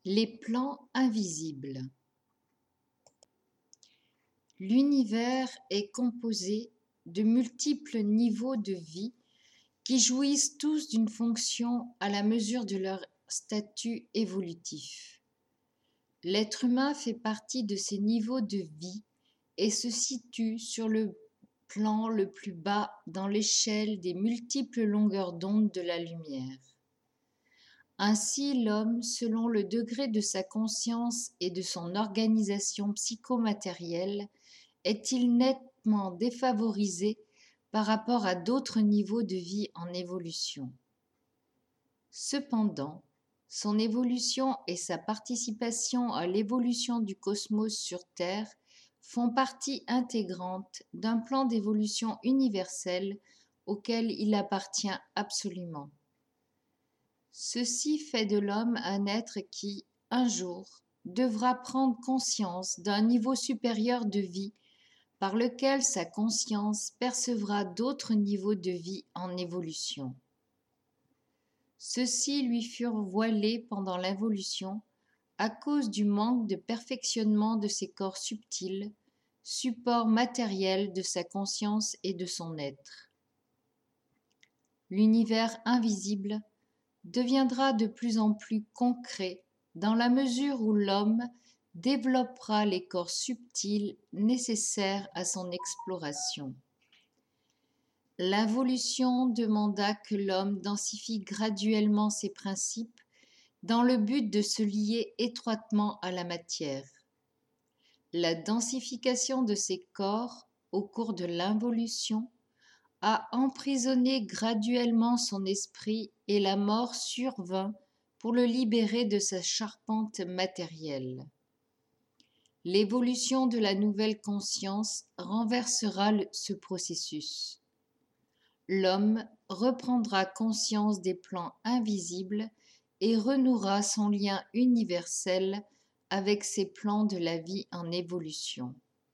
Les plans invisibles. L'univers est composé de multiples niveaux de vie qui jouissent tous d'une fonction à la mesure de leur statut évolutif. L'être humain fait partie de ces niveaux de vie et se situe sur le plan le plus bas dans l'échelle des multiples longueurs d'onde de la lumière. Ainsi, l'homme, selon le degré de sa conscience et de son organisation psychomatérielle, est-il nettement défavorisé par rapport à d'autres niveaux de vie en évolution. Cependant, son évolution et sa participation à l'évolution du cosmos sur Terre font partie intégrante d'un plan d'évolution universel auquel il appartient absolument. Ceci fait de l'homme un être qui, un jour, devra prendre conscience d'un niveau supérieur de vie par lequel sa conscience percevra d'autres niveaux de vie en évolution. Ceux-ci lui furent voilés pendant l'évolution à cause du manque de perfectionnement de ses corps subtils, support matériel de sa conscience et de son être. L'univers invisible deviendra de plus en plus concret dans la mesure où l'homme développera les corps subtils nécessaires à son exploration. L'involution demanda que l'homme densifie graduellement ses principes dans le but de se lier étroitement à la matière. La densification de ses corps au cours de l'involution a emprisonné graduellement son esprit et la mort survint pour le libérer de sa charpente matérielle. L'évolution de la nouvelle conscience renversera ce processus. L'homme reprendra conscience des plans invisibles et renouera son lien universel avec ces plans de la vie en évolution.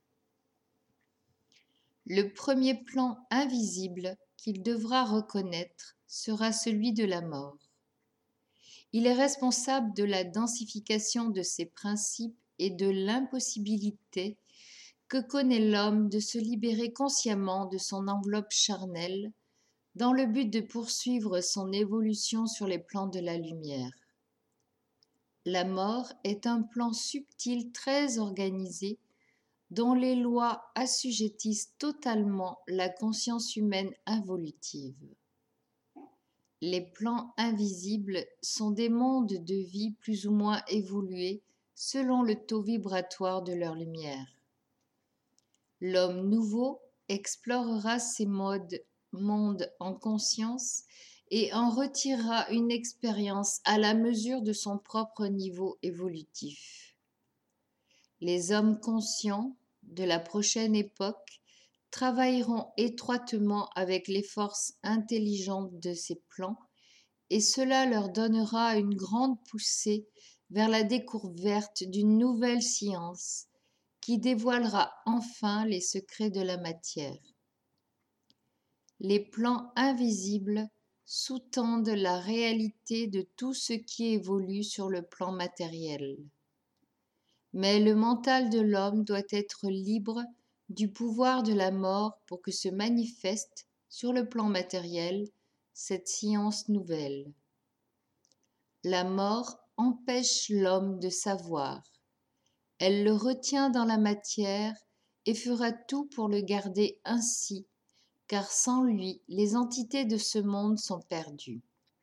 Le premier plan invisible qu'il devra reconnaître sera celui de la mort. Il est responsable de la densification de ses principes et de l'impossibilité que connaît l'homme de se libérer consciemment de son enveloppe charnelle dans le but de poursuivre son évolution sur les plans de la lumière. La mort est un plan subtil très organisé dont les lois assujettissent totalement la conscience humaine involutive. Les plans invisibles sont des mondes de vie plus ou moins évolués selon le taux vibratoire de leur lumière. L'homme nouveau explorera ces mondes en conscience et en retirera une expérience à la mesure de son propre niveau évolutif. Les hommes conscients de la prochaine époque travailleront étroitement avec les forces intelligentes de ces plans et cela leur donnera une grande poussée vers la découverte d'une nouvelle science qui dévoilera enfin les secrets de la matière. Les plans invisibles sous-tendent la réalité de tout ce qui évolue sur le plan matériel. Mais le mental de l'homme doit être libre du pouvoir de la mort pour que se manifeste sur le plan matériel cette science nouvelle. La mort empêche l'homme de savoir. Elle le retient dans la matière et fera tout pour le garder ainsi, car sans lui, les entités de ce monde sont perdues.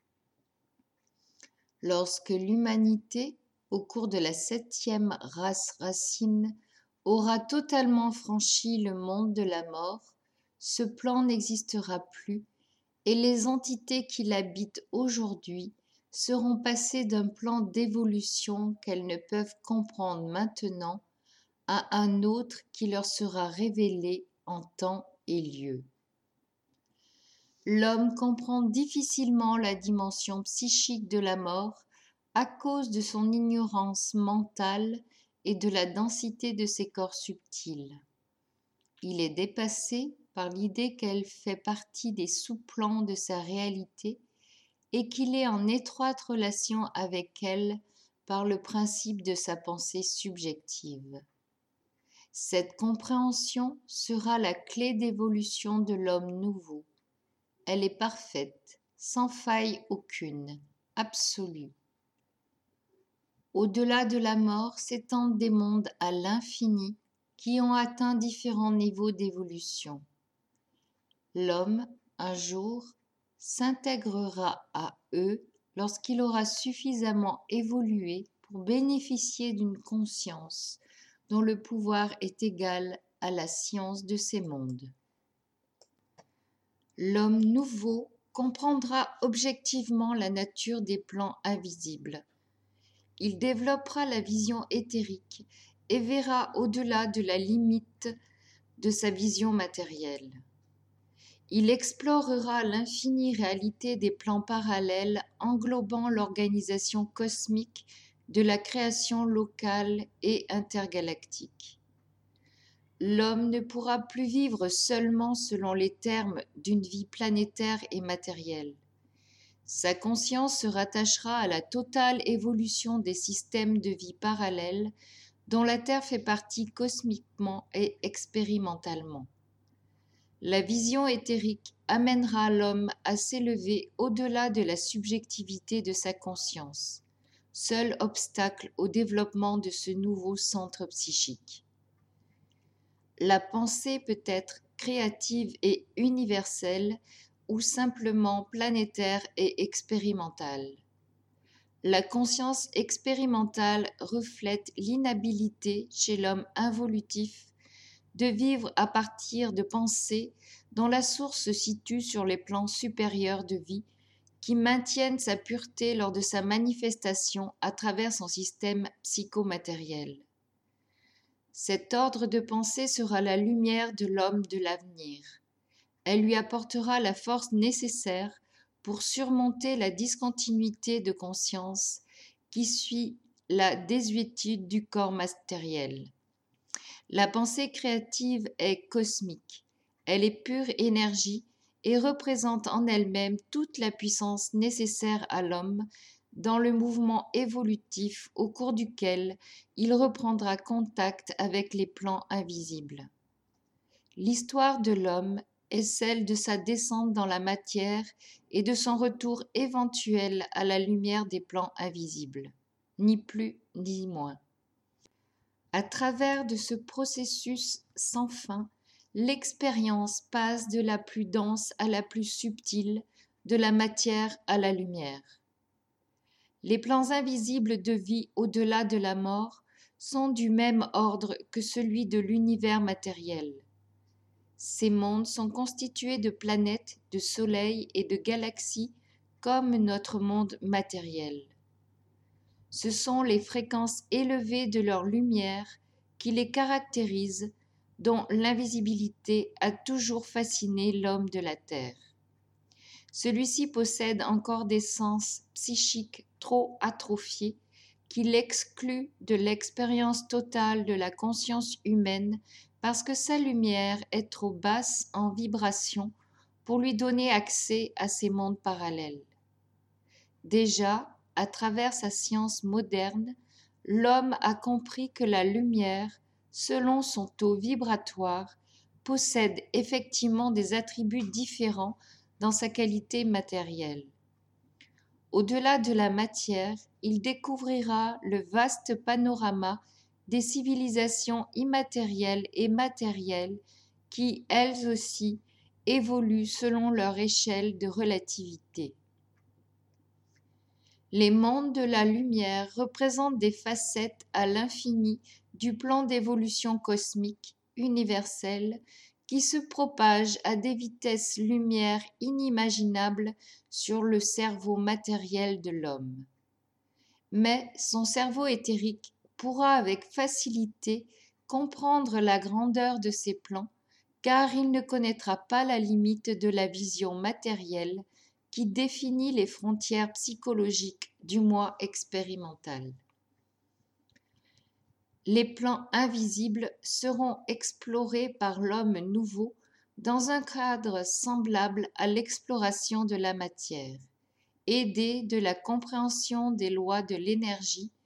Lorsque l'humanité, au cours de la 7e race racine, aura totalement franchi le monde de la mort, ce plan n'existera plus et les entités qui l'habitent aujourd'hui seront passées d'un plan d'évolution qu'elles ne peuvent comprendre maintenant à un autre qui leur sera révélé en temps et lieu. L'homme comprend difficilement la dimension psychique de la mort à cause de son ignorance mentale et de la densité de ses corps subtils. Il est dépassé par l'idée qu'elle fait partie des sous-plans de sa réalité et qu'il est en étroite relation avec elle par le principe de sa pensée subjective. Cette compréhension sera la clé d'évolution de l'homme nouveau. Elle est parfaite, sans faille aucune, absolue. Au-delà de la mort s'étendent des mondes à l'infini qui ont atteint différents niveaux d'évolution. L'homme, un jour, s'intégrera à eux lorsqu'il aura suffisamment évolué pour bénéficier d'une conscience dont le pouvoir est égal à la science de ces mondes. L'homme nouveau comprendra objectivement la nature des plans invisibles. Il développera la vision éthérique et verra au-delà de la limite de sa vision matérielle. Il explorera l'infinie réalité des plans parallèles englobant l'organisation cosmique de la création locale et intergalactique. L'homme ne pourra plus vivre seulement selon les termes d'une vie planétaire et matérielle. Sa conscience se rattachera à la totale évolution des systèmes de vie parallèles dont la Terre fait partie cosmiquement et expérimentalement. La vision éthérique amènera l'homme à s'élever au-delà de la subjectivité de sa conscience, seul obstacle au développement de ce nouveau centre psychique. La pensée peut être créative et universelle ou simplement planétaire et expérimentale. La conscience expérimentale reflète l'inhabilité chez l'homme involutif de vivre à partir de pensées dont la source se situe sur les plans supérieurs de vie qui maintiennent sa pureté lors de sa manifestation à travers son système psychomatériel. Cet ordre de pensée sera la lumière de l'homme de l'avenir. Elle lui apportera la force nécessaire pour surmonter la discontinuité de conscience qui suit la désuétude du corps matériel. La pensée créative est cosmique, elle est pure énergie et représente en elle-même toute la puissance nécessaire à l'homme dans le mouvement évolutif au cours duquel il reprendra contact avec les plans invisibles. L'histoire de l'homme est celle de sa descente dans la matière et de son retour éventuel à la lumière des plans invisibles, ni plus ni moins. À travers de ce processus sans fin, l'expérience passe de la plus dense à la plus subtile, de la matière à la lumière. Les plans invisibles de vie au-delà de la mort sont du même ordre que celui de l'univers matériel. Ces mondes sont constitués de planètes, de soleils et de galaxies comme notre monde matériel. Ce sont les fréquences élevées de leur lumière qui les caractérisent, dont l'invisibilité a toujours fasciné l'homme de la Terre. Celui-ci possède encore des sens psychiques trop atrophiés qui l'excluent de l'expérience totale de la conscience humaine parce que sa lumière est trop basse en vibration pour lui donner accès à ces mondes parallèles. Déjà, à travers sa science moderne, l'homme a compris que la lumière, selon son taux vibratoire, possède effectivement des attributs différents dans sa qualité matérielle. Au-delà de la matière, il découvrira le vaste panorama des civilisations immatérielles et matérielles qui, elles aussi, évoluent selon leur échelle de relativité. Les mondes de la lumière représentent des facettes à l'infini du plan d'évolution cosmique universel qui se propage à des vitesses lumière inimaginables sur le cerveau matériel de l'homme. Mais son cerveau éthérique pourra avec facilité comprendre la grandeur de ces plans, car il ne connaîtra pas la limite de la vision matérielle qui définit les frontières psychologiques du moi expérimental. Les plans invisibles seront explorés par l'homme nouveau dans un cadre semblable à l'exploration de la matière, aidé de la compréhension des lois de l'énergie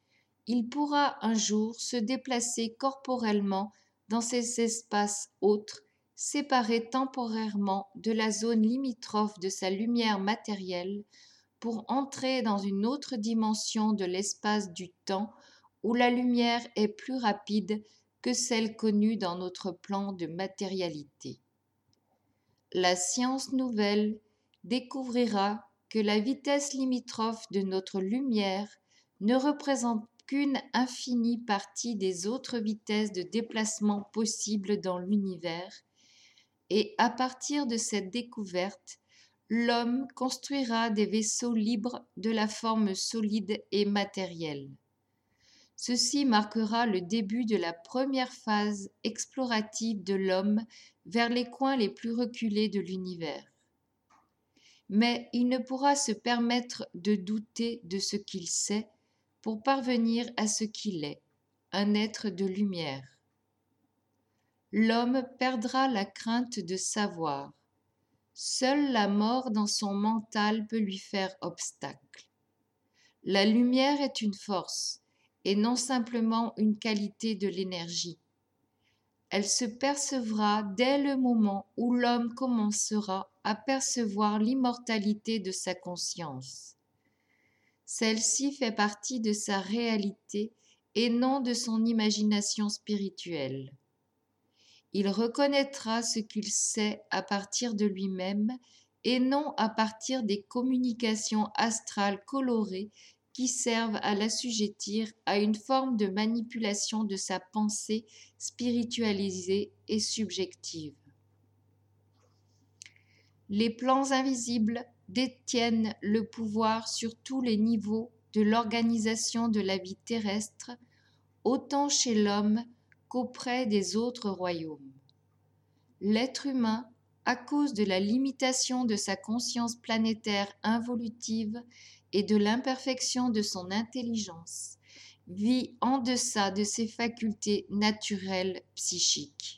il pourra un jour se déplacer corporellement dans ces espaces autres, séparés temporairement de la zone limitrophe de sa lumière matérielle, pour entrer dans une autre dimension de l'espace du temps où la lumière est plus rapide que celle connue dans notre plan de matérialité. La science nouvelle découvrira que la vitesse limitrophe de notre lumière ne représente qu'une infinie partie des autres vitesses de déplacement possibles dans l'univers, et à partir de cette découverte, l'homme construira des vaisseaux libres de la forme solide et matérielle. Ceci marquera le début de la première phase explorative de l'homme vers les coins les plus reculés de l'univers. Mais il ne pourra se permettre de douter de ce qu'il sait pour parvenir à ce qu'il est, un être de lumière. L'homme perdra la crainte de savoir. Seule la mort dans son mental peut lui faire obstacle. La lumière est une force et non simplement une qualité de l'énergie. Elle se percevra dès le moment où l'homme commencera à percevoir l'immortalité de sa conscience. Celle-ci fait partie de sa réalité et non de son imagination spirituelle. Il reconnaîtra ce qu'il sait à partir de lui-même et non à partir des communications astrales colorées qui servent à l'assujettir à une forme de manipulation de sa pensée spiritualisée et subjective. Les plans invisibles détiennent le pouvoir sur tous les niveaux de l'organisation de la vie terrestre, autant chez l'homme qu'auprès des autres royaumes. L'être humain, à cause de la limitation de sa conscience planétaire involutive et de l'imperfection de son intelligence, vit en deçà de ses facultés naturelles psychiques.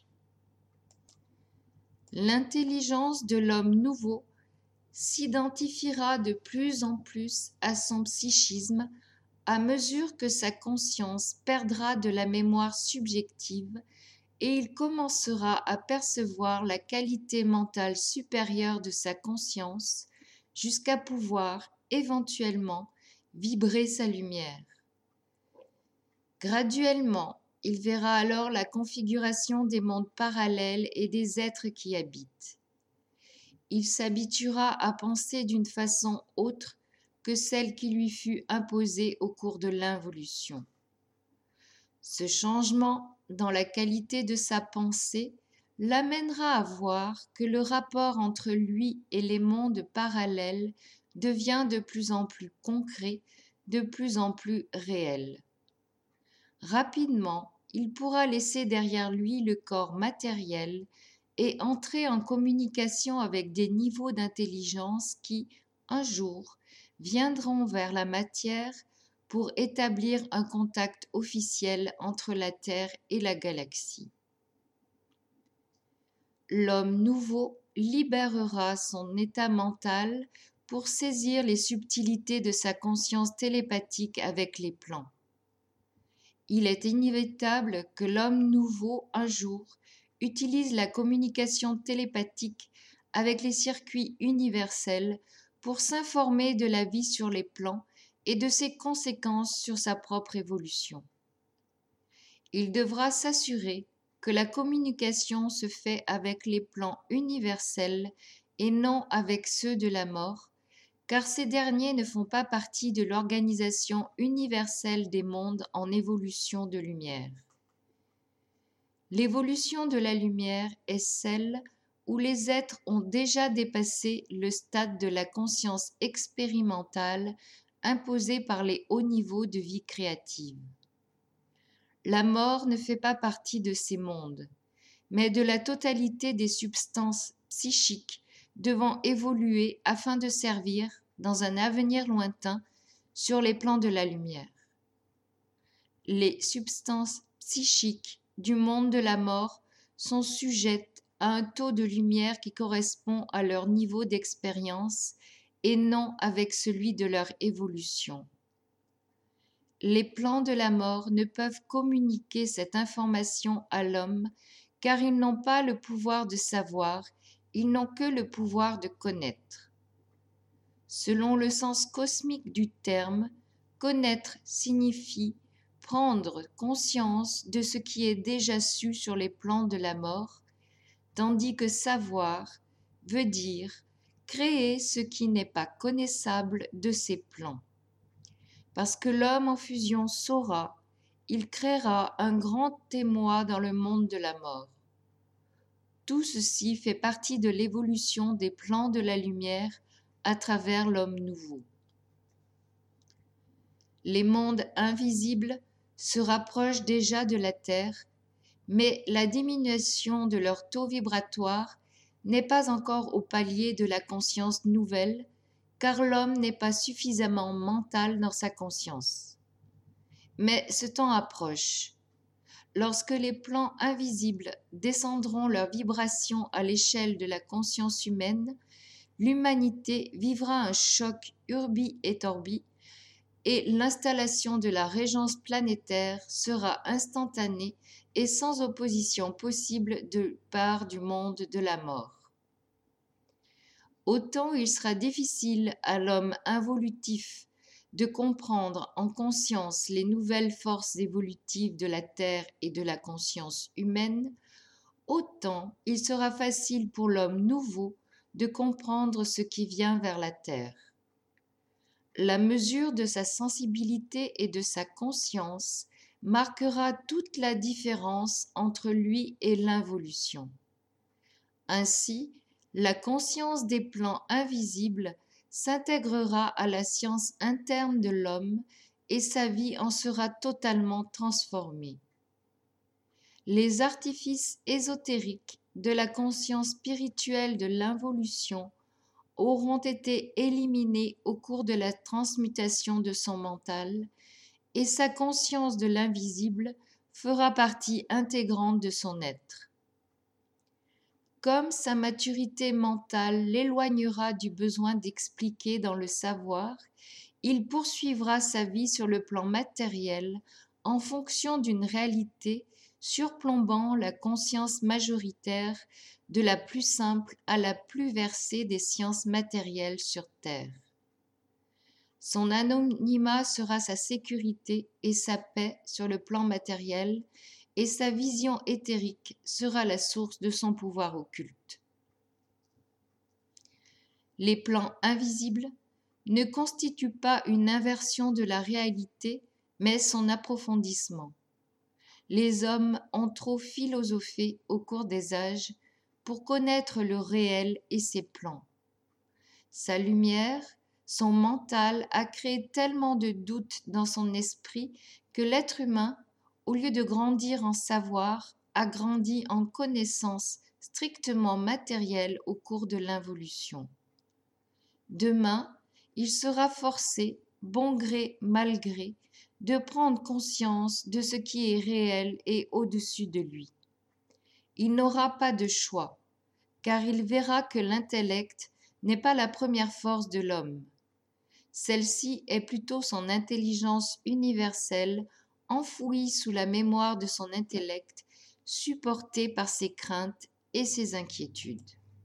L'intelligence de l'homme nouveau s'identifiera de plus en plus à son psychisme à mesure que sa conscience perdra de la mémoire subjective et il commencera à percevoir la qualité mentale supérieure de sa conscience jusqu'à pouvoir, éventuellement, vibrer sa lumière. Graduellement, il verra alors la configuration des mondes parallèles et des êtres qui y habitent. Il s'habituera à penser d'une façon autre que celle qui lui fut imposée au cours de l'involution. Ce changement dans la qualité de sa pensée l'amènera à voir que le rapport entre lui et les mondes parallèles devient de plus en plus concret, de plus en plus réel. Rapidement, il pourra laisser derrière lui le corps matériel et entrer en communication avec des niveaux d'intelligence qui, un jour, viendront vers la matière pour établir un contact officiel entre la Terre et la galaxie. L'homme nouveau libérera son état mental pour saisir les subtilités de sa conscience télépathique avec les plans. Il est inévitable que l'homme nouveau, un jour, utilise la communication télépathique avec les circuits universels pour s'informer de la vie sur les plans et de ses conséquences sur sa propre évolution. Il devra s'assurer que la communication se fait avec les plans universels et non avec ceux de la mort, car ces derniers ne font pas partie de l'organisation universelle des mondes en évolution de lumière. L'évolution de la lumière est celle où les êtres ont déjà dépassé le stade de la conscience expérimentale imposée par les hauts niveaux de vie créative. La mort ne fait pas partie de ces mondes, mais de la totalité des substances psychiques devant évoluer afin de servir, dans un avenir lointain, sur les plans de la lumière. Les substances psychiques du monde de la mort sont sujettes à un taux de lumière qui correspond à leur niveau d'expérience et non avec celui de leur évolution. Les plans de la mort ne peuvent communiquer cette information à l'homme car ils n'ont pas le pouvoir de savoir, ils n'ont que le pouvoir de connaître. Selon le sens cosmique du terme, connaître signifie prendre conscience de ce qui est déjà su sur les plans de la mort, tandis que savoir veut dire créer ce qui n'est pas connaissable de ces plans. Parce que l'homme en fusion saura, il créera un grand émoi dans le monde de la mort. Tout ceci fait partie de l'évolution des plans de la lumière à travers l'homme nouveau. Les mondes invisibles se rapprochent déjà de la Terre, mais la diminution de leur taux vibratoire n'est pas encore au palier de la conscience nouvelle, car l'homme n'est pas suffisamment mental dans sa conscience. Mais ce temps approche. Lorsque les plans invisibles descendront leur vibration à l'échelle de la conscience humaine, l'humanité vivra un choc urbi et orbi et l'installation de la régence planétaire sera instantanée et sans opposition possible de part du monde de la mort. Autant il sera difficile à l'homme involutif de comprendre en conscience les nouvelles forces évolutives de la Terre et de la conscience humaine, autant il sera facile pour l'homme nouveau de comprendre ce qui vient vers la Terre. La mesure de sa sensibilité et de sa conscience marquera toute la différence entre lui et l'involution. Ainsi, la conscience des plans invisibles s'intégrera à la science interne de l'homme et sa vie en sera totalement transformée. Les artifices ésotériques de la conscience spirituelle de l'involution auront été éliminés au cours de la transmutation de son mental et sa conscience de l'invisible fera partie intégrante de son être. Comme sa maturité mentale l'éloignera du besoin d'expliquer dans le savoir, il poursuivra sa vie sur le plan matériel en fonction d'une réalité surplombant la conscience majoritaire de la plus simple à la plus versée des sciences matérielles sur Terre. Son anonymat sera sa sécurité et sa paix sur le plan matériel, et sa vision éthérique sera la source de son pouvoir occulte. Les plans invisibles ne constituent pas une inversion de la réalité, mais son approfondissement. Les hommes ont trop philosophé au cours des âges pour connaître le réel et ses plans. Sa lumière, son mental a créé tellement de doutes dans son esprit que l'être humain, au lieu de grandir en savoir, a grandi en connaissance strictement matérielle au cours de l'involution. Demain, il sera forcé, bon gré mal gré, de prendre conscience de ce qui est réel et au-dessus de lui. Il n'aura pas de choix, car il verra que l'intellect n'est pas la première force de l'homme. Celle-ci est plutôt son intelligence universelle, enfouie sous la mémoire de son intellect, supportée par ses craintes et ses inquiétudes.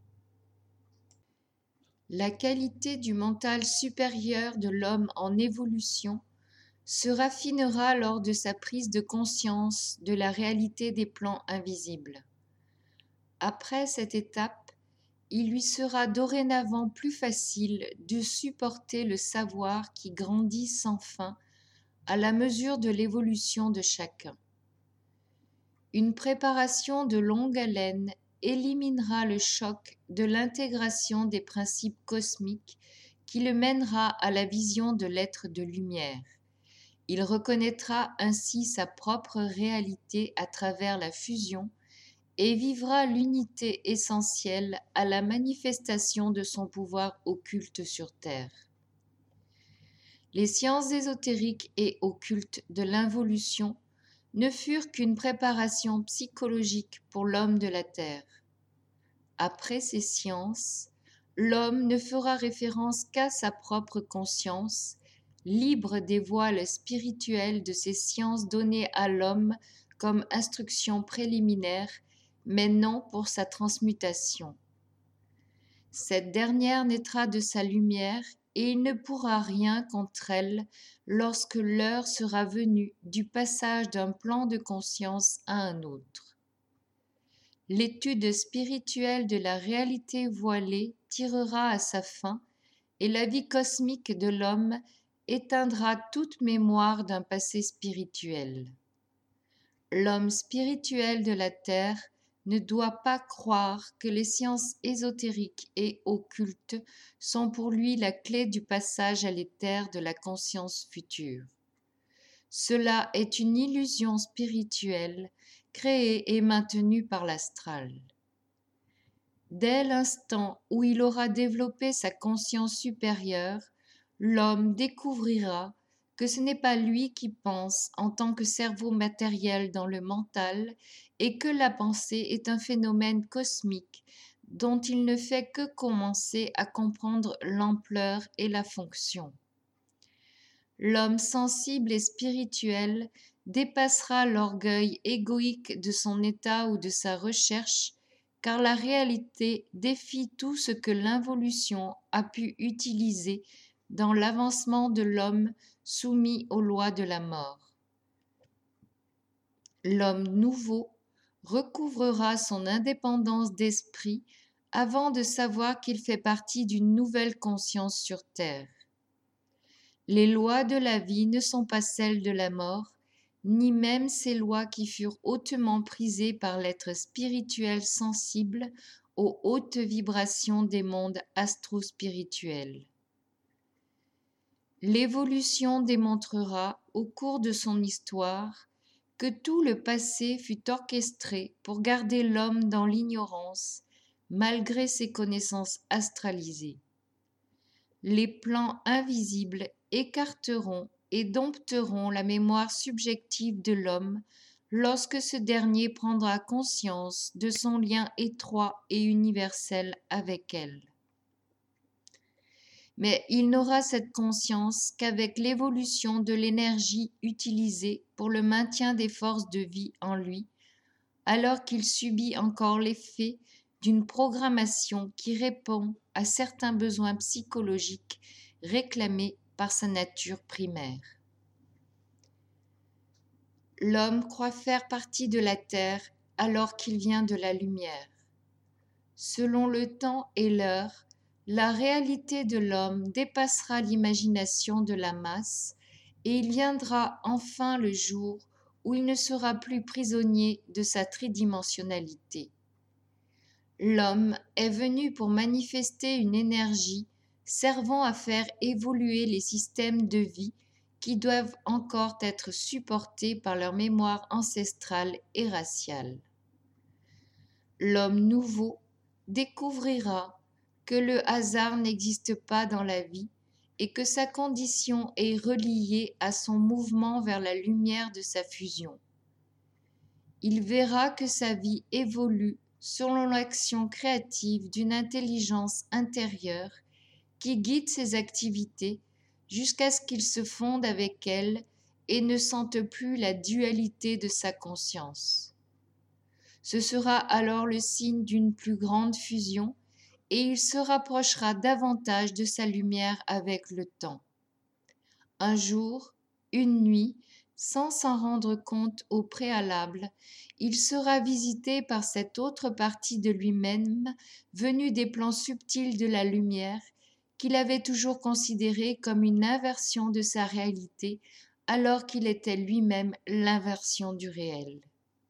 La qualité du mental supérieur de l'homme en évolution se raffinera lors de sa prise de conscience de la réalité des plans invisibles. Après cette étape, il lui sera dorénavant plus facile de supporter le savoir qui grandit sans fin à la mesure de l'évolution de chacun. Une préparation de longue haleine éliminera le choc de l'intégration des principes cosmiques qui le mènera à la vision de l'être de lumière. Il reconnaîtra ainsi sa propre réalité à travers la fusion et vivra l'unité essentielle à la manifestation de son pouvoir occulte sur Terre. Les sciences ésotériques et occultes de l'involution ne furent qu'une préparation psychologique pour l'homme de la Terre. Après ces sciences, l'homme ne fera référence qu'à sa propre conscience, libre des voiles spirituelles de ces sciences données à l'homme comme instruction préliminaire, mais non pour sa transmutation. Cette dernière naîtra de sa lumière et il ne pourra rien contre elle lorsque l'heure sera venue du passage d'un plan de conscience à un autre. L'étude spirituelle de la réalité voilée tirera à sa fin et la vie cosmique de l'homme éteindra toute mémoire d'un passé spirituel. L'homme spirituel de la terre ne doit pas croire que les sciences ésotériques et occultes sont pour lui la clé du passage à l'éther de la conscience future. Cela est une illusion spirituelle créée et maintenue par l'astral. Dès l'instant où il aura développé sa conscience supérieure, l'homme découvrira que ce n'est pas lui qui pense en tant que cerveau matériel dans le mental et que la pensée est un phénomène cosmique dont il ne fait que commencer à comprendre l'ampleur et la fonction. L'homme sensible et spirituel dépassera l'orgueil égoïque de son état ou de sa recherche, car la réalité défie tout ce que l'involution a pu utiliser dans l'avancement de l'homme soumis aux lois de la mort. L'homme nouveau recouvrera son indépendance d'esprit avant de savoir qu'il fait partie d'une nouvelle conscience sur terre. Les lois de la vie ne sont pas celles de la mort, ni même ces lois qui furent hautement prisées par l'être spirituel sensible aux hautes vibrations des mondes astro-spirituels. L'évolution démontrera au cours de son histoire que tout le passé fut orchestré pour garder l'homme dans l'ignorance, malgré ses connaissances astralisées. Les plans invisibles écarteront et dompteront la mémoire subjective de l'homme lorsque ce dernier prendra conscience de son lien étroit et universel avec elle. Mais il n'aura cette conscience qu'avec l'évolution de l'énergie utilisée pour le maintien des forces de vie en lui, alors qu'il subit encore l'effet d'une programmation qui répond à certains besoins psychologiques réclamés par sa nature primaire. L'homme croit faire partie de la terre alors qu'il vient de la lumière. Selon le temps et l'heure, la réalité de l'homme dépassera l'imagination de la masse et il viendra enfin le jour où il ne sera plus prisonnier de sa tridimensionnalité. L'homme est venu pour manifester une énergie servant à faire évoluer les systèmes de vie qui doivent encore être supportés par leur mémoire ancestrale et raciale. L'homme nouveau découvrira que le hasard n'existe pas dans la vie et que sa condition est reliée à son mouvement vers la lumière de sa fusion. Il verra que sa vie évolue selon l'action créative d'une intelligence intérieure qui guide ses activités jusqu'à ce qu'il se fonde avec elle et ne sente plus la dualité de sa conscience. Ce sera alors le signe d'une plus grande fusion et il se rapprochera davantage de sa lumière avec le temps. Un jour, une nuit, sans s'en rendre compte au préalable, il sera visité par cette autre partie de lui-même venue des plans subtils de la lumière qu'il avait toujours considérée comme une inversion de sa réalité alors qu'il était lui-même l'inversion du réel.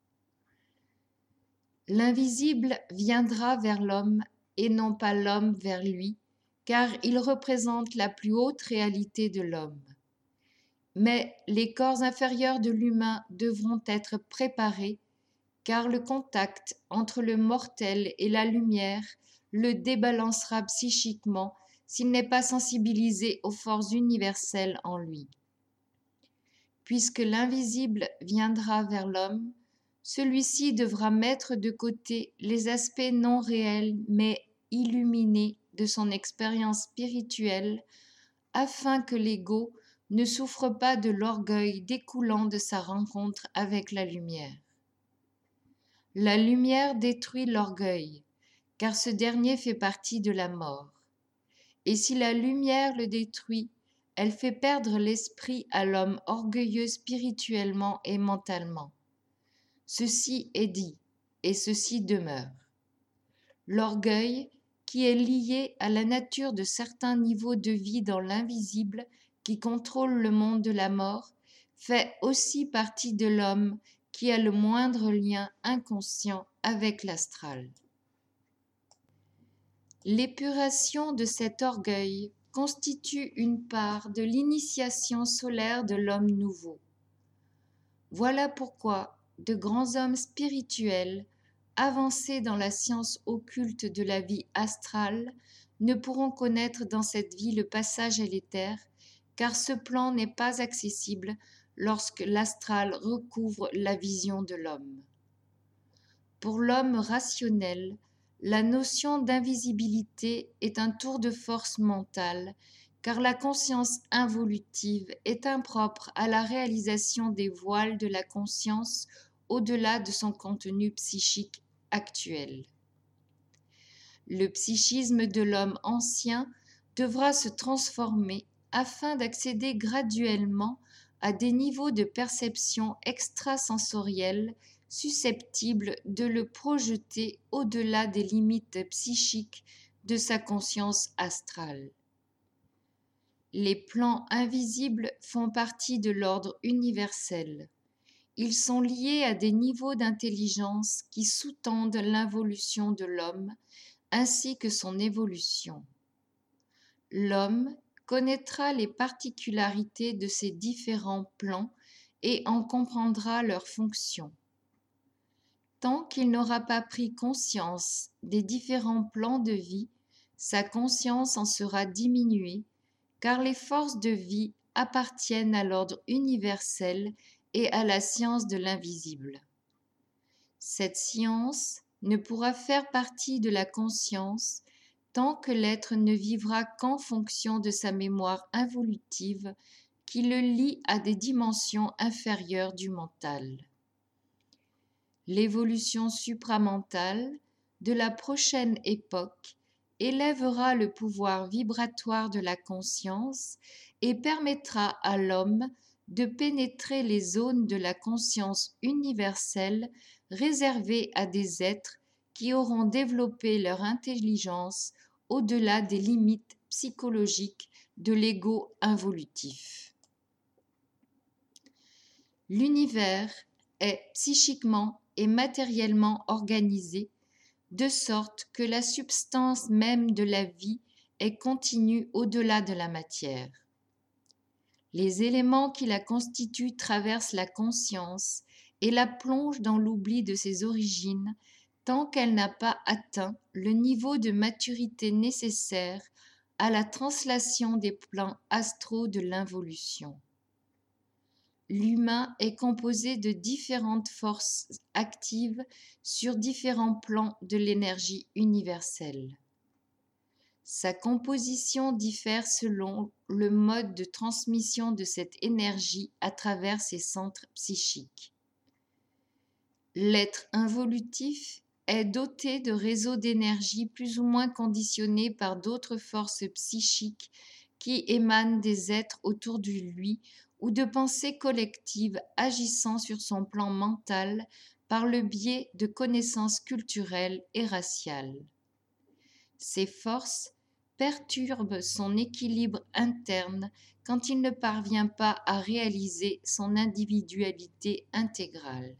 L'invisible viendra vers l'homme et non pas l'homme vers lui, car il représente la plus haute réalité de l'homme. Mais les corps inférieurs de l'humain devront être préparés, car le contact entre le mortel et la lumière le débalancera psychiquement s'il n'est pas sensibilisé aux forces universelles en lui. Puisque l'invisible viendra vers l'homme, celui-ci devra mettre de côté les aspects non réels mais illuminés de son expérience spirituelle afin que l'ego ne souffre pas de l'orgueil découlant de sa rencontre avec la lumière. La lumière détruit l'orgueil, car ce dernier fait partie de la mort. Et si la lumière le détruit, elle fait perdre l'esprit à l'homme orgueilleux spirituellement et mentalement. Ceci est dit, et ceci demeure. L'orgueil, qui est lié à la nature de certains niveaux de vie dans l'invisible qui contrôle le monde de la mort, fait aussi partie de l'homme qui a le moindre lien inconscient avec l'astral. L'épuration de cet orgueil constitue une part de l'initiation solaire de l'homme nouveau. Voilà pourquoi de grands hommes spirituels, avancés dans la science occulte de la vie astrale, ne pourront connaître dans cette vie le passage à l'éther, car ce plan n'est pas accessible lorsque l'astral recouvre la vision de l'homme. Pour l'homme rationnel, la notion d'invisibilité est un tour de force mentale, car la conscience involutive est impropre à la réalisation des voiles de la conscience au-delà de son contenu psychique actuel. Le psychisme de l'homme ancien devra se transformer afin d'accéder graduellement à des niveaux de perception extrasensorielle susceptibles de le projeter au-delà des limites psychiques de sa conscience astrale. Les plans invisibles font partie de l'ordre universel. Ils sont liés à des niveaux d'intelligence qui sous-tendent l'involution de l'homme ainsi que son évolution. L'homme connaîtra les particularités de ces différents plans et en comprendra leurs fonctions. Tant qu'il n'aura pas pris conscience des différents plans de vie, sa conscience en sera diminuée, car les forces de vie appartiennent à l'ordre universel et à la science de l'invisible. Cette science ne pourra faire partie de la conscience tant que l'être ne vivra qu'en fonction de sa mémoire involutive qui le lie à des dimensions inférieures du mental. L'évolution supramentale de la prochaine époque élèvera le pouvoir vibratoire de la conscience et permettra à l'homme de pénétrer les zones de la conscience universelle réservées à des êtres qui auront développé leur intelligence au-delà des limites psychologiques de l'ego involutif. L'univers est psychiquement et matériellement organisé de sorte que la substance même de la vie est continue au-delà de la matière. Les éléments qui la constituent traversent la conscience et la plongent dans l'oubli de ses origines tant qu'elle n'a pas atteint le niveau de maturité nécessaire à la translation des plans astraux de l'involution. L'humain est composé de différentes forces actives sur différents plans de l'énergie universelle. Sa composition diffère selon le mode de transmission de cette énergie à travers ses centres psychiques. L'être involutif est doté de réseaux d'énergie plus ou moins conditionnés par d'autres forces psychiques qui émanent des êtres autour de lui ou de pensées collectives agissant sur son plan mental par le biais de connaissances culturelles et raciales. Ces forces perturbent son équilibre interne quand il ne parvient pas à réaliser son individualité intégrale.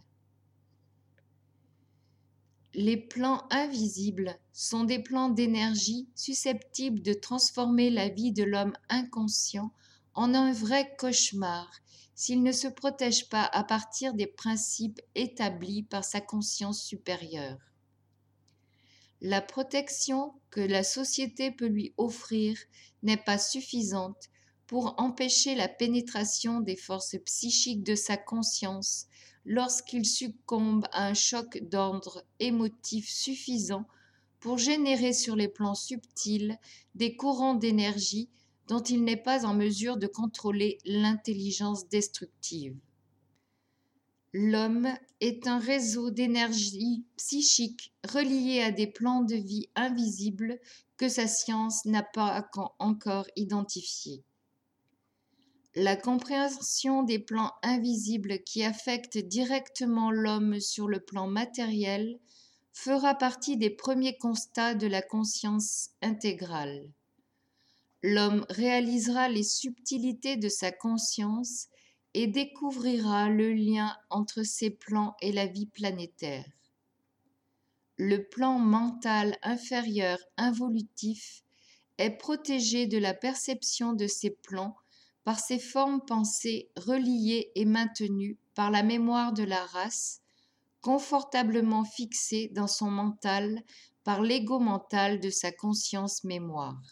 Les plans invisibles sont des plans d'énergie susceptibles de transformer la vie de l'homme inconscient en un vrai cauchemar s'il ne se protège pas à partir des principes établis par sa conscience supérieure. La protection que la société peut lui offrir n'est pas suffisante pour empêcher la pénétration des forces psychiques de sa conscience lorsqu'il succombe à un choc d'ordre émotif suffisant pour générer sur les plans subtils des courants d'énergie dont il n'est pas en mesure de contrôler l'intelligence destructive. L'homme est un réseau d'énergie psychique relié à des plans de vie invisibles que sa science n'a pas encore identifiés. La compréhension des plans invisibles qui affectent directement l'homme sur le plan matériel fera partie des premiers constats de la conscience intégrale. L'homme réalisera les subtilités de sa conscience et découvrira le lien entre ces plans et la vie planétaire. Le plan mental inférieur involutif est protégé de la perception de ces plans par ces formes pensées reliées et maintenues par la mémoire de la race, confortablement fixée dans son mental par l'ego mental de sa conscience mémoire.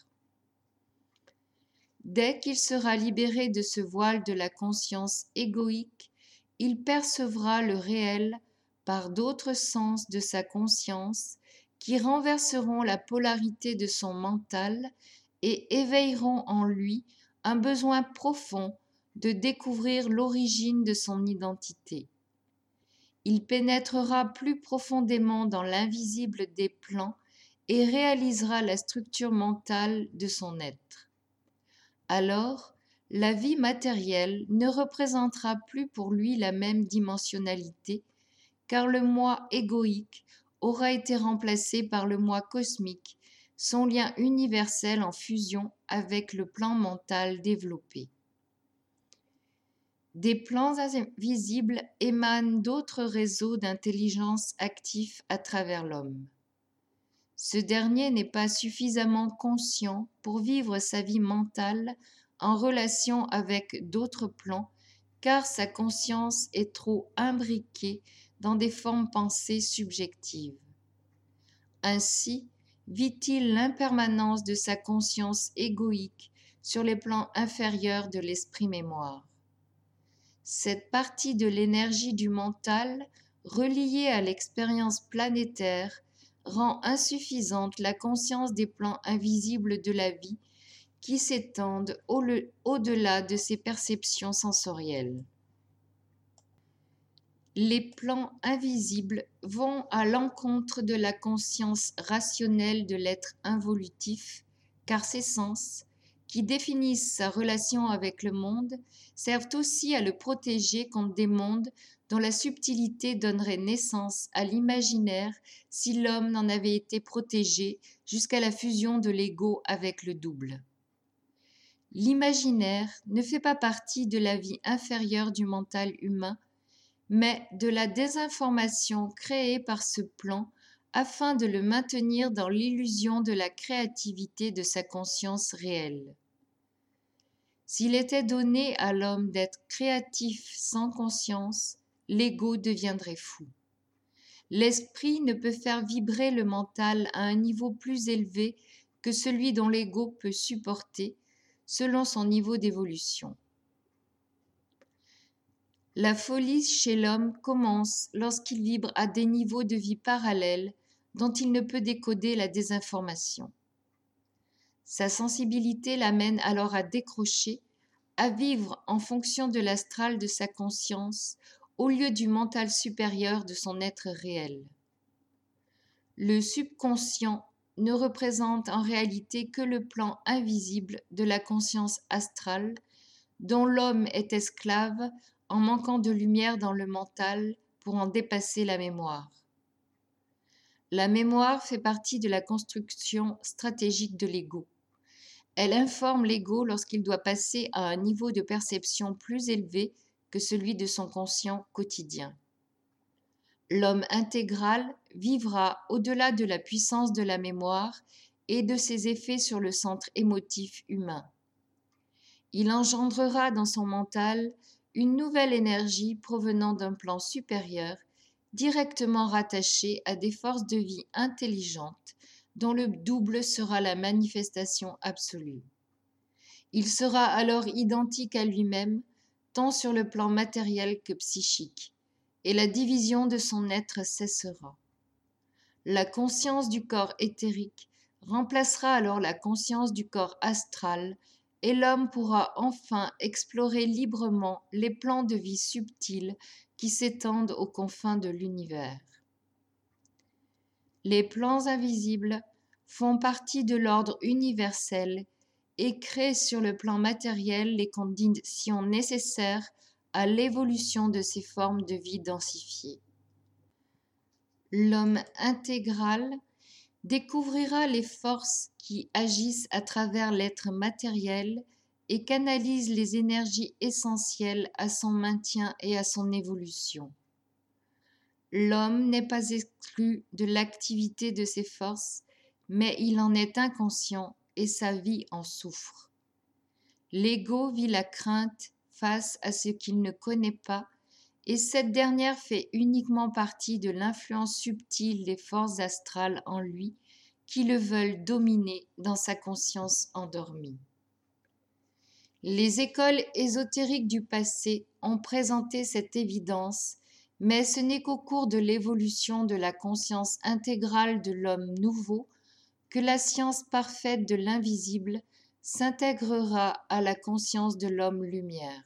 Dès qu'il sera libéré de ce voile de la conscience égoïque, il percevra le réel par d'autres sens de sa conscience qui renverseront la polarité de son mental et éveilleront en lui un besoin profond de découvrir l'origine de son identité. Il pénétrera plus profondément dans l'invisible des plans et réalisera la structure mentale de son être. Alors, la vie matérielle ne représentera plus pour lui la même dimensionnalité, car le moi égoïque aura été remplacé par le moi cosmique, son lien universel en fusion avec le plan mental développé. Des plans invisibles émanent d'autres réseaux d'intelligence actifs à travers l'homme. Ce dernier n'est pas suffisamment conscient pour vivre sa vie mentale en relation avec d'autres plans, car sa conscience est trop imbriquée dans des formes pensées subjectives. Ainsi, vit-il l'impermanence de sa conscience égoïque sur les plans inférieurs de l'esprit mémoire. Cette partie de l'énergie du mental, reliée à l'expérience planétaire, rend insuffisante la conscience des plans invisibles de la vie qui s'étendent au-delà de ses perceptions sensorielles. Les plans invisibles vont à l'encontre de la conscience rationnelle de l'être involutif, car ces sens, qui définissent sa relation avec le monde, servent aussi à le protéger contre des mondes dont la subtilité donnerait naissance à l'imaginaire si l'homme n'en avait été protégé jusqu'à la fusion de l'ego avec le double. L'imaginaire ne fait pas partie de la vie inférieure du mental humain, mais de la désinformation créée par ce plan afin de le maintenir dans l'illusion de la créativité de sa conscience réelle. S'il était donné à l'homme d'être créatif sans conscience, l'ego deviendrait fou. L'esprit ne peut faire vibrer le mental à un niveau plus élevé que celui dont l'ego peut supporter, selon son niveau d'évolution. La folie chez l'homme commence lorsqu'il vibre à des niveaux de vie parallèles dont il ne peut décoder la désinformation. Sa sensibilité l'amène alors à décrocher, à vivre en fonction de l'astral de sa conscience au lieu du mental supérieur de son être réel. Le subconscient ne représente en réalité que le plan invisible de la conscience astrale dont l'homme est esclave en manquant de lumière dans le mental pour en dépasser la mémoire. La mémoire fait partie de la construction stratégique de l'ego. Elle informe l'ego lorsqu'il doit passer à un niveau de perception plus élevé que celui de son conscient quotidien. L'homme intégral vivra au-delà de la puissance de la mémoire et de ses effets sur le centre émotif humain. Il engendrera dans son mental une nouvelle énergie provenant d'un plan supérieur, directement rattachée à des forces de vie intelligentes, dont le double sera la manifestation absolue. Il sera alors identique à lui-même, tant sur le plan matériel que psychique, et la division de son être cessera. La conscience du corps éthérique remplacera alors la conscience du corps astral et l'homme pourra enfin explorer librement les plans de vie subtils qui s'étendent aux confins de l'univers. Les plans invisibles font partie de l'ordre universel et créent sur le plan matériel les conditions nécessaires à l'évolution de ces formes de vie densifiées. L'homme intégral découvrira les forces qui agissent à travers l'être matériel et canalisent les énergies essentielles à son maintien et à son évolution. L'homme n'est pas exclu de l'activité de ces forces, mais il en est inconscient et sa vie en souffre. L'ego vit la crainte face à ce qu'il ne connaît pas, et cette dernière fait uniquement partie de l'influence subtile des forces astrales en lui qui le veulent dominer dans sa conscience endormie. Les écoles ésotériques du passé ont présenté cette évidence, mais ce n'est qu'au cours de l'évolution de la conscience intégrale de l'homme nouveau que la science parfaite de l'invisible s'intégrera à la conscience de l'homme lumière.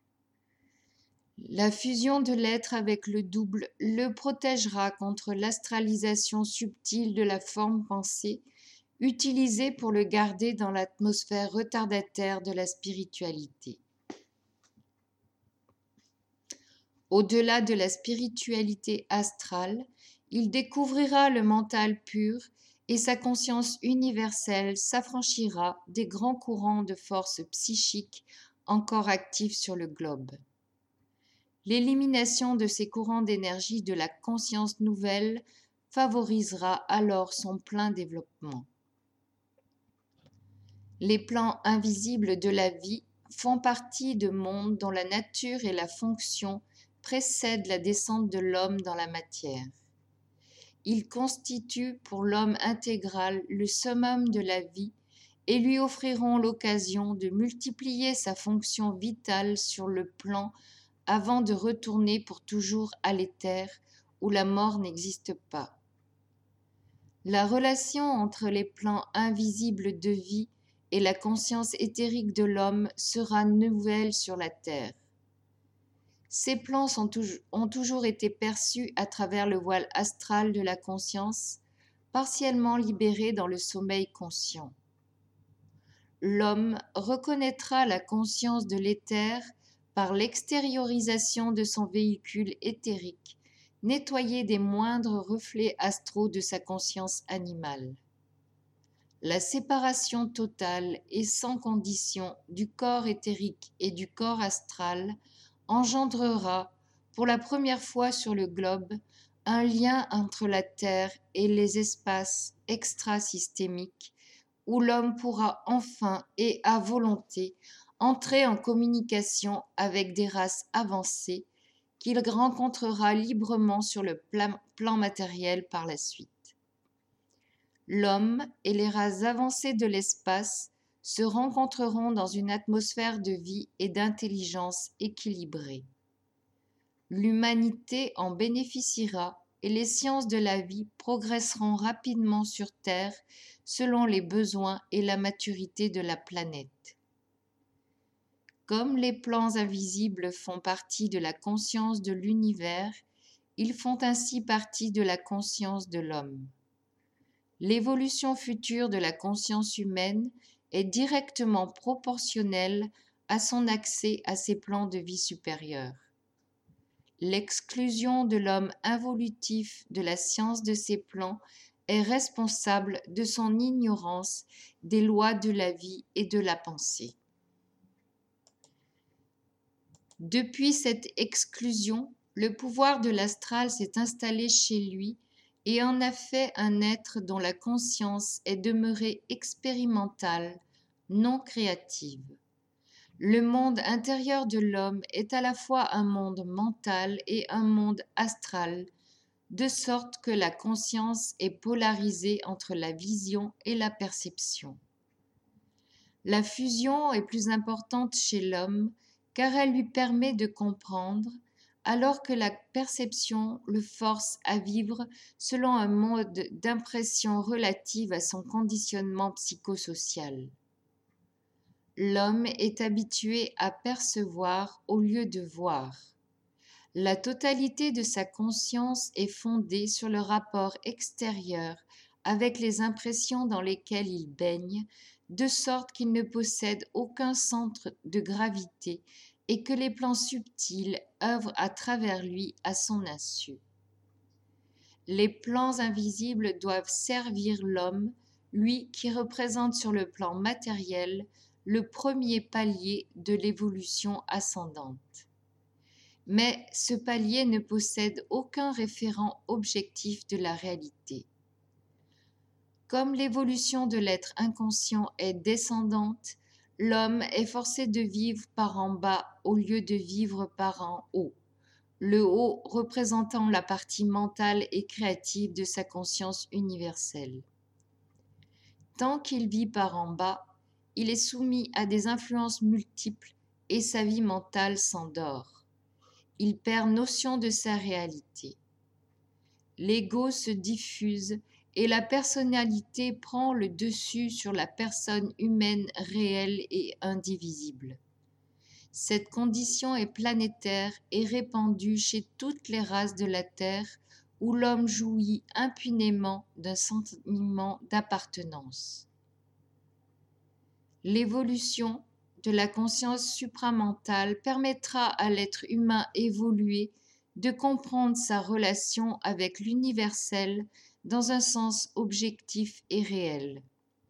La fusion de l'être avec le double le protégera contre l'astralisation subtile de la forme pensée, utilisée pour le garder dans l'atmosphère retardataire de la spiritualité. Au-delà de la spiritualité astrale, il découvrira le mental pur et sa conscience universelle s'affranchira des grands courants de force psychique encore actifs sur le globe. L'élimination de ces courants d'énergie de la conscience nouvelle favorisera alors son plein développement. Les plans invisibles de la vie font partie de mondes dont la nature et la fonction précèdent la descente de l'homme dans la matière. Ils constituent pour l'homme intégral le summum de la vie et lui offriront l'occasion de multiplier sa fonction vitale sur le plan avant de retourner pour toujours à l'éther où la mort n'existe pas. La relation entre les plans invisibles de vie et la conscience éthérique de l'homme sera nouvelle sur la terre. Ces plans ont toujours été perçus à travers le voile astral de la conscience, partiellement libéré dans le sommeil conscient. L'homme reconnaîtra la conscience de l'éther par l'extériorisation de son véhicule éthérique, nettoyé des moindres reflets astraux de sa conscience animale. La séparation totale et sans condition du corps éthérique et du corps astral engendrera, pour la première fois sur le globe, un lien entre la Terre et les espaces extrasystémiques où l'homme pourra enfin et à volonté entrer en communication avec des races avancées qu'il rencontrera librement sur le plan matériel par la suite. L'homme et les races avancées de l'espace se rencontreront dans une atmosphère de vie et d'intelligence équilibrée. L'humanité en bénéficiera et les sciences de la vie progresseront rapidement sur Terre selon les besoins et la maturité de la planète. Comme les plans invisibles font partie de la conscience de l'univers, ils font ainsi partie de la conscience de l'homme. L'évolution future de la conscience humaine est directement proportionnelle à son accès à ces plans de vie supérieurs. L'exclusion de l'homme involutif de la science de ces plans est responsable de son ignorance des lois de la vie et de la pensée. Depuis cette exclusion, le pouvoir de l'astral s'est installé chez lui et en a fait un être dont la conscience est demeurée expérimentale, non créative. Le monde intérieur de l'homme est à la fois un monde mental et un monde astral, de sorte que la conscience est polarisée entre la vision et la perception. La fusion est plus importante chez l'homme car elle lui permet de comprendre, alors que la perception le force à vivre selon un mode d'impression relative à son conditionnement psychosocial. L'homme est habitué à percevoir au lieu de voir. La totalité de sa conscience est fondée sur le rapport extérieur avec les impressions dans lesquelles il baigne, de sorte qu'il ne possède aucun centre de gravité et que les plans subtils œuvrent à travers lui à son insu. Les plans invisibles doivent servir l'homme, lui qui représente sur le plan matériel le premier palier de l'évolution ascendante. Mais ce palier ne possède aucun référent objectif de la réalité. Comme l'évolution de l'être inconscient est descendante, l'homme est forcé de vivre par en bas au lieu de vivre par en haut, le haut représentant la partie mentale et créative de sa conscience universelle. Tant qu'il vit par en bas, il est soumis à des influences multiples et sa vie mentale s'endort. Il perd notion de sa réalité. L'ego se diffuse et la personnalité prend le dessus sur la personne humaine réelle et indivisible. Cette condition est planétaire et répandue chez toutes les races de la Terre où l'homme jouit impunément d'un sentiment d'appartenance. L'évolution de la conscience supramentale permettra à l'être humain évolué de comprendre sa relation avec l'universel dans un sens objectif et réel.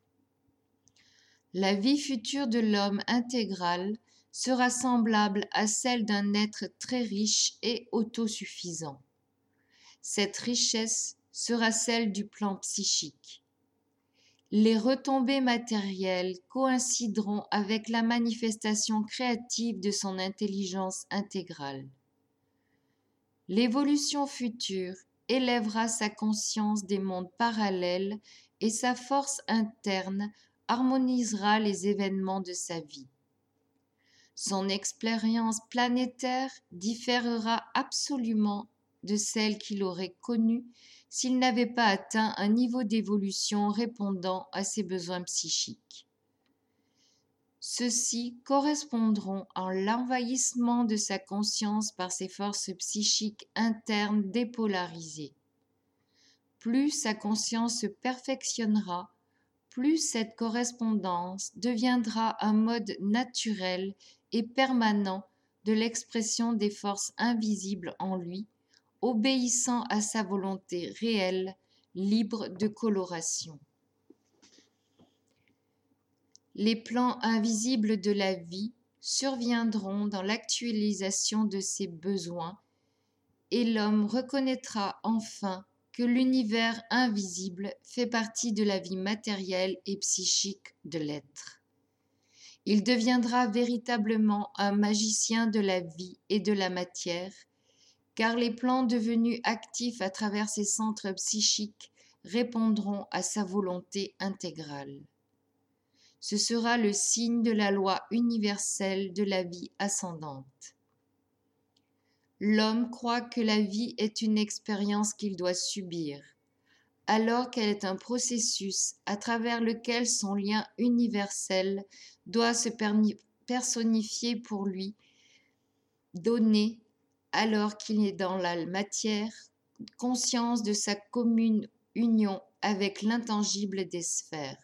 La vie future de l'homme intégral sera semblable à celle d'un être très riche et autosuffisant. Cette richesse sera celle du plan psychique. Les retombées matérielles coïncideront avec la manifestation créative de son intelligence intégrale. L'évolution future élèvera sa conscience des mondes parallèles et sa force interne harmonisera les événements de sa vie. Son expérience planétaire différera absolument de celle qu'il aurait connue s'il n'avait pas atteint un niveau d'évolution répondant à ses besoins psychiques. Ceux-ci correspondront à l'envahissement de sa conscience par ses forces psychiques internes dépolarisées. Plus sa conscience se perfectionnera, plus cette correspondance deviendra un mode naturel et permanent de l'expression des forces invisibles en lui, obéissant à sa volonté réelle, libre de coloration. Les plans invisibles de la vie surviendront dans l'actualisation de ses besoins et l'homme reconnaîtra enfin que l'univers invisible fait partie de la vie matérielle et psychique de l'être. Il deviendra véritablement un magicien de la vie et de la matière, car les plans devenus actifs à travers ses centres psychiques répondront à sa volonté intégrale. Ce sera le signe de la loi universelle de la vie ascendante. L'homme croit que la vie est une expérience qu'il doit subir, alors qu'elle est un processus à travers lequel son lien universel doit se personnifier pour lui, donner, alors qu'il est dans la matière, conscience de sa commune union avec l'intangible des sphères.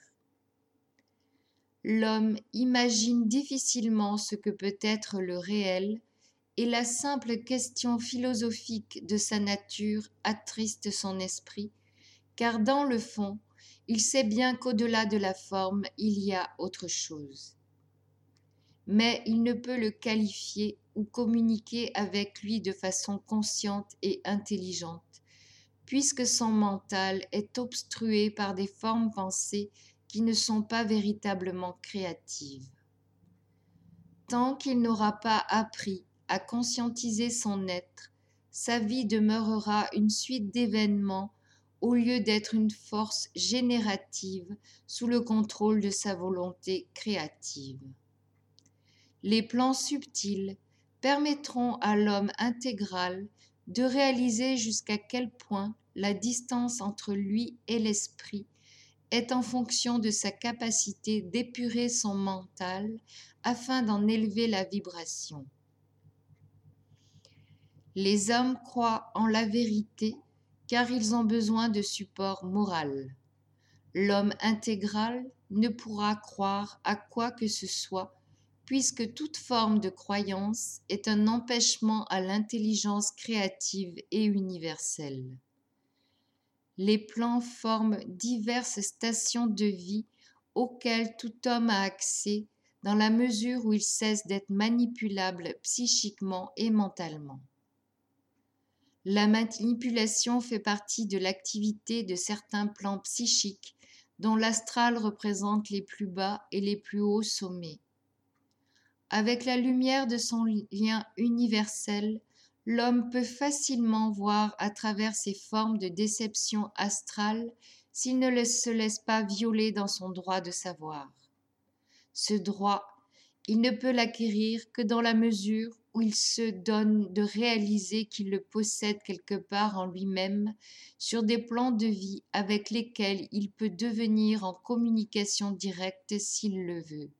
L'homme imagine difficilement ce que peut être le réel, et la simple question philosophique de sa nature attriste son esprit, car dans le fond, il sait bien qu'au-delà de la forme, il y a autre chose. Mais il ne peut le qualifier ou communiquer avec lui de façon consciente et intelligente, puisque son mental est obstrué par des formes pensées qui ne sont pas véritablement créatives. Tant qu'il n'aura pas appris à conscientiser son être, sa vie demeurera une suite d'événements au lieu d'être une force générative sous le contrôle de sa volonté créative. Les plans subtils permettront à l'homme intégral de réaliser jusqu'à quel point la distance entre lui et l'esprit est en fonction de sa capacité d'épurer son mental afin d'en élever la vibration. Les hommes croient en la vérité car ils ont besoin de support moral. L'homme intégral ne pourra croire à quoi que ce soit puisque toute forme de croyance est un empêchement à l'intelligence créative et universelle. Les plans forment diverses stations de vie auxquelles tout homme a accès dans la mesure où il cesse d'être manipulable psychiquement et mentalement. La manipulation fait partie de l'activité de certains plans psychiques dont l'astral représente les plus bas et les plus hauts sommets. Avec la lumière de son lien universel, l'homme peut facilement voir à travers ces formes de déception astrale s'il ne se laisse pas violer dans son droit de savoir. Ce droit, il ne peut l'acquérir que dans la mesure où il se donne de réaliser qu'il le possède quelque part en lui-même sur des plans de vie avec lesquels il peut devenir en communication directe s'il le veut.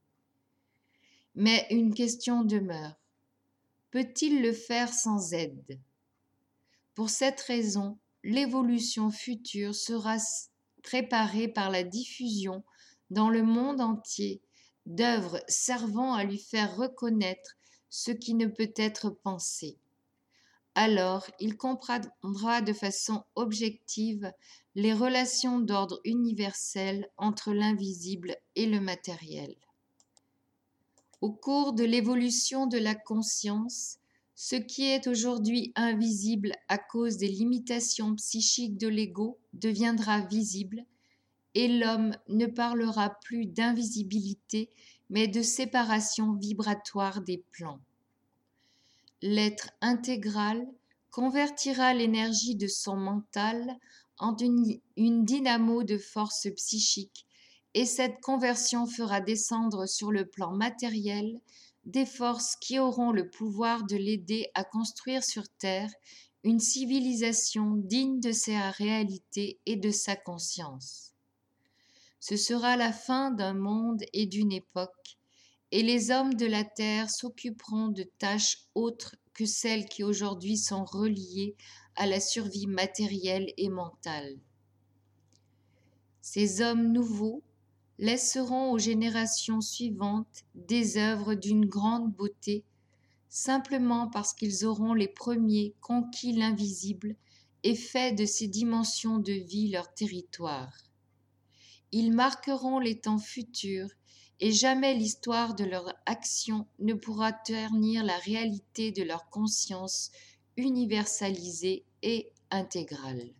Mais une question demeure. Peut-il le faire sans aide? Pour cette raison, l'évolution future sera préparée par la diffusion dans le monde entier d'œuvres servant à lui faire reconnaître ce qui ne peut être pensé. Alors, il comprendra de façon objective les relations d'ordre universel entre l'invisible et le matériel. Au cours de l'évolution de la conscience, ce qui est aujourd'hui invisible à cause des limitations psychiques de l'ego deviendra visible et l'homme ne parlera plus d'invisibilité mais de séparation vibratoire des plans. L'être intégral convertira l'énergie de son mental en une dynamo de force psychique et cette conversion fera descendre sur le plan matériel des forces qui auront le pouvoir de l'aider à construire sur Terre une civilisation digne de sa réalité et de sa conscience. Ce sera la fin d'un monde et d'une époque, et les hommes de la Terre s'occuperont de tâches autres que celles qui aujourd'hui sont reliées à la survie matérielle et mentale. Ces hommes nouveaux laisseront aux générations suivantes des œuvres d'une grande beauté, simplement parce qu'ils auront les premiers conquis l'invisible et fait de ces dimensions de vie leur territoire. Ils marqueront les temps futurs et jamais l'histoire de leur action ne pourra ternir la réalité de leur conscience universalisée et intégrale.